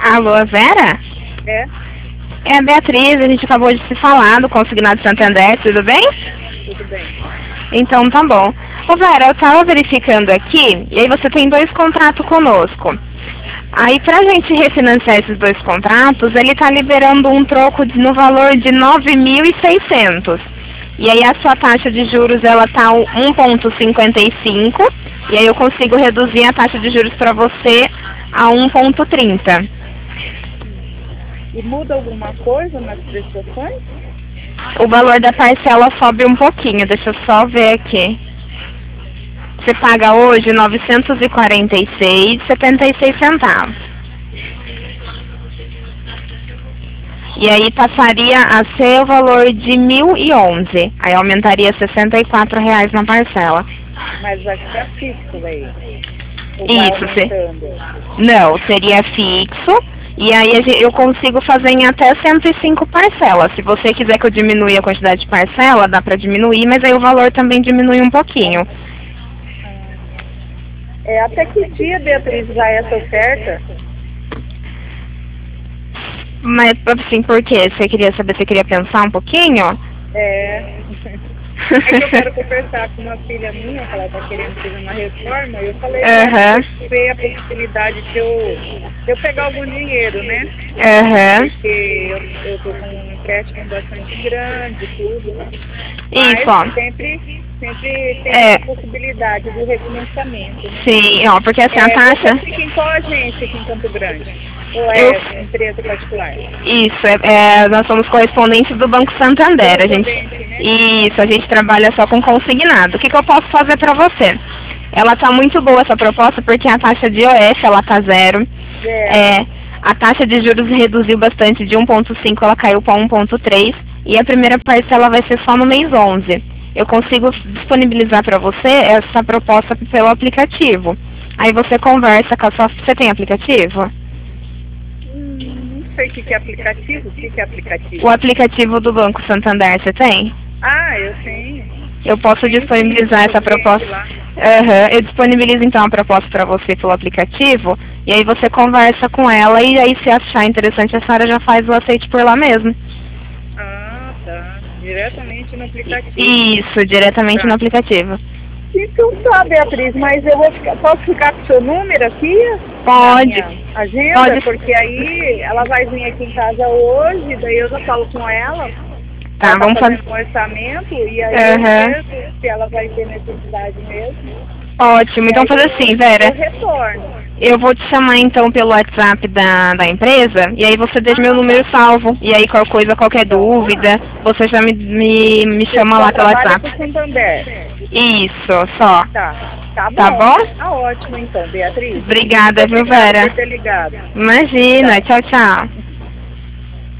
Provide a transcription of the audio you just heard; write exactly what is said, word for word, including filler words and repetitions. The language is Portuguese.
Alô, Vera? É? É a Beatriz, a gente acabou de se falar do Consignado Santander, tudo bem? Tudo bem. Então tá bom. Ô Vera, eu tava verificando aqui, e aí você tem dois contratos conosco. Aí pra gente refinanciar esses dois contratos, ele tá liberando um troco de, no valor de nove mil e seiscentos. E aí a sua taxa de juros, ela tá um vírgula cinquenta e cinco, e aí eu consigo reduzir a taxa de juros para você a um vírgula trinta. E muda alguma coisa nas prestações? O valor da parcela sobe um pouquinho, deixa eu só ver aqui. Você paga hoje novecentos e quarenta e seis reais e setenta e seis centavos. E aí passaria a ser o valor de mil e onze. Aí aumentaria sessenta e quatro reais na parcela. Mas vai ficar fixo daí? Ou Isso, vai se... aumentando? Não, seria fixo. E aí eu consigo fazer em até cento e cinco parcelas. Se você quiser que eu diminua a quantidade de parcela, dá pra diminuir, mas aí o valor também diminui um pouquinho. É, até que dia, Beatriz, vai essa oferta? Mas, assim, por quê? Você queria saber, você queria pensar um pouquinho? É... É que eu quero conversar com uma filha minha, que ela está querendo fazer uma reforma, e eu falei uhum. ver a possibilidade de eu, de eu pegar algum dinheiro, né? Uhum. Porque eu estou com um empréstimo bastante grande, tudo. Isso, mas ó. sempre, sempre tem é. a possibilidade do refinanciamento. Né? Sim, ó, porque assim, é, a taxa... Você fica em qual agência aqui em Campo Grande? Ou é eu... empresa particular? Isso, é, é, nós somos correspondentes do Banco Santander. A gente... Né? Isso, a gente trabalha só com consignado. O que, que eu posso fazer para você? Ela tá muito boa essa proposta porque a taxa de I O F ela tá zero. É. É, a taxa de juros reduziu bastante de um vírgula cinco, ela caiu para um vírgula três e a primeira parcela vai ser só no mês onze. Eu consigo disponibilizar para você essa proposta pelo aplicativo. Aí você conversa com a sua... Você tem aplicativo? Hum, não sei o que é aplicativo. O que é aplicativo? O aplicativo do Banco Santander, você tem? Ah, eu tenho. Eu posso tenho disponibilizar essa proposta. Uhum. Eu disponibilizo então a proposta para você pelo aplicativo e aí você conversa com ela e aí se achar interessante a senhora já faz o aceite por lá mesmo. Ah, tá. Diretamente no aplicativo. Isso, diretamente tá. no aplicativo. Então tá, Beatriz, mas eu vou ficar, posso ficar com o seu número aqui? Pode. Agenda, Pode. Porque aí ela vai vir aqui em casa hoje, daí eu já falo com ela. Tá, ela vamos tá fazer um orçamento e aí uhum. eu vejo se ela vai ter necessidade mesmo. Ótimo, então fazer assim, Vera. Eu retorno. Eu vou te chamar então pelo WhatsApp da, da empresa e aí você deixa ah, meu número tá. salvo. E aí qualquer coisa, qualquer dúvida, você já me, me, me chama lá pelo WhatsApp. Com Santander. Isso, só. Tá. Tá bom. Tá bom? Tá ótimo então, Beatriz. Obrigada, viu, Vera? Por ter ligado. Imagina, tchau, tchau.